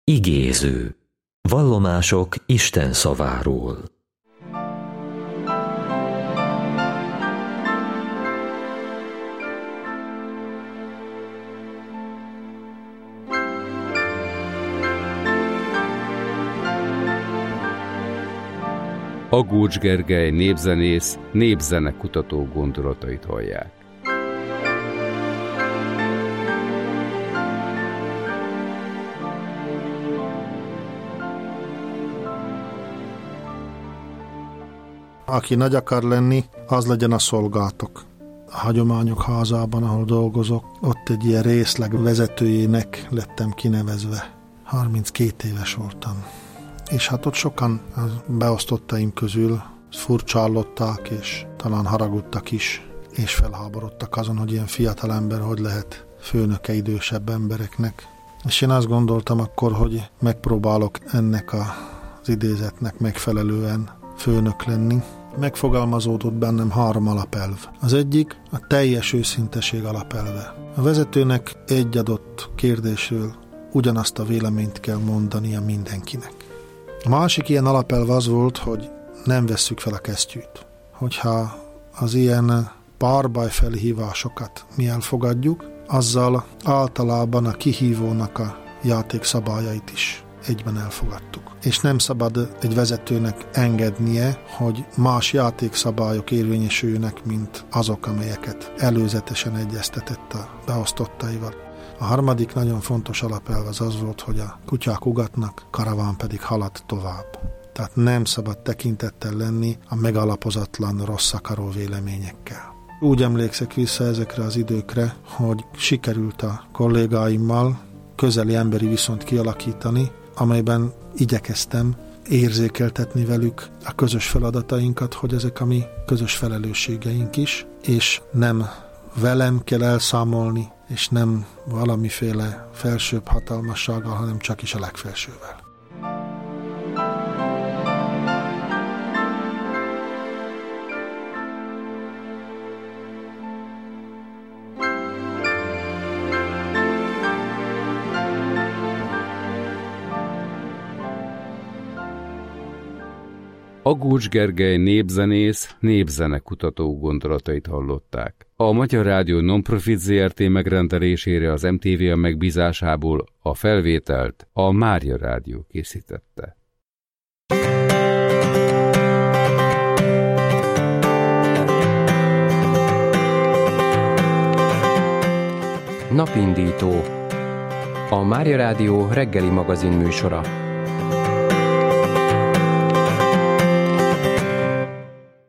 Igéző. Vallomások Isten szaváról. Agócs Gergely népzenész, népzenekutató gondolatait hallják. Aki nagy akar lenni, az legyen a szolgátok. A Hagyományok Házában, ahol dolgozok, ott egy ilyen részleg vezetőjének lettem kinevezve. 32 éves voltam. És hát ott sokan a beosztottaim közül furcsállották, és talán haragudtak is, és felháborodtak azon, hogy ilyen fiatal ember hogy lehet főnöke idősebb embereknek. És én azt gondoltam akkor, hogy megpróbálok ennek az idézetnek megfelelően főnök lenni. Megfogalmazódott bennem 3 alapelv. Az egyik a teljes őszinteség alapelve. A vezetőnek egy adott kérdésről ugyanazt a véleményt kell mondania mindenkinek. A másik ilyen alapelv az volt, hogy nem vesszük fel a kesztyűt. Hogyha az ilyen párbaj felhívásokat mi elfogadjuk, azzal általában a kihívónak a játékszabályait is egyben elfogadtuk. És nem szabad egy vezetőnek engednie, hogy más játékszabályok érvényesüljenek, mint azok, amelyeket előzetesen egyeztetett a beosztottaival. A harmadik nagyon fontos alapelv az volt, hogy a kutyák ugatnak, karaván pedig halad tovább. Tehát nem szabad tekintettel lenni a megalapozatlan, rossz akaró véleményekkel. Úgy emlékszek vissza ezekre az időkre, hogy sikerült a kollégáimmal közeli emberi viszont kialakítani, amelyben igyekeztem érzékeltetni velük a közös feladatainkat, hogy ezek a mi közös felelősségeink is, és nem velem kell elszámolni, és nem valamiféle felsőbb hatalmassággal, hanem csak is a legfelsővel. Agócs Gergely népzenész, népzenekutató gondolatait hallották. A Magyar Rádió Nonprofit Zrt. Megrendelésére az MTV megbízásából a felvételt a Mária Rádió készítette. Napindító. A Mária Rádió reggeli magazin műsora.